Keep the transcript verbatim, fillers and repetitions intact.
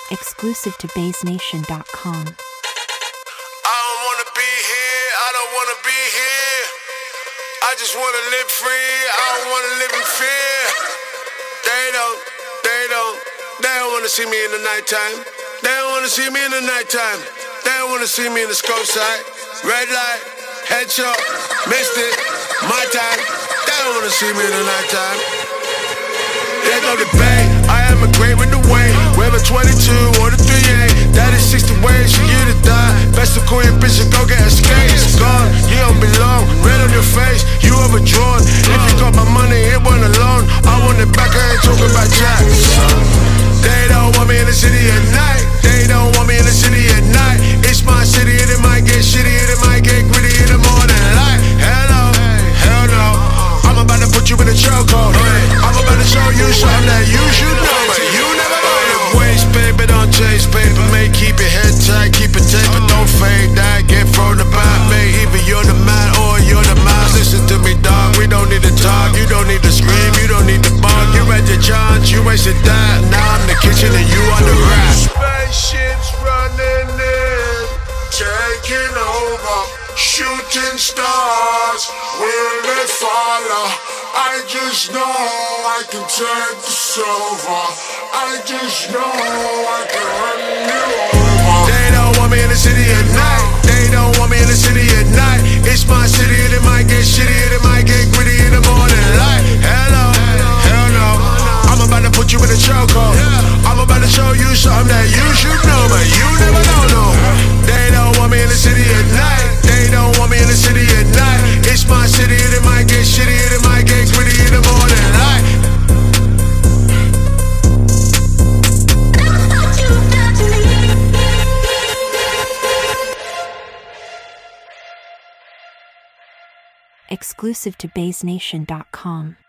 Exclusive to Bays Nation dot com. I don't wanna be here, I don't wanna be here. I just wanna live free, I don't wanna live in fear. They don't, they don't, they don't wanna see me in the nighttime. They don't wanna see me in the nighttime. They don't wanna see me in the scope side. Red light, headshot, missed it, my time. They don't wanna see me in the nighttime. There's no debate, I am a great with the weight. Whether twenty-two or the three eight, that is sixty ways for you to die. Best to call your bitch and go get a skate. It's gone, you don't belong, red on your face, you overdrawn. If you got my money, it wasn't a loan. I want it back, I ain't talking about jack. They don't want me in the city at night. They don't want me in the city at night. It's my city and it might get shitty and it might get gritty in the morning light. Hello, hell no, I'm about to put you in a chokehold. I'm about to show you something that you should know, but you never know. Waste paper, don't chase paper, mate. Keep your head tight, keep it tight, but don't fake that. Get thrown about, mate. Either you're the man or you're the mouse. Listen to me, dog. We don't need to talk. You don't need to scream. You don't need to bark. You had your chance, you wasted that. Now I'm in the kitchen and you on the rack. Spaceships running in, taking over, shooting stars. Will they follow? I just know I can take the silver. I just know I can run you over. They don't want me in the city at night. They don't want me in the city at night. It's my city and it might get shitty and it might get gritty in the morning light. Hello, hell no, I'm about to put you in a chokehold. I'm about to show you something that you should know, but you never know, no. They don't want me in the city at night. They don't want me in the city at night. It's my city and it might get shitty and it might get gritty in the morning light. Exclusive to Bays Nation dot com.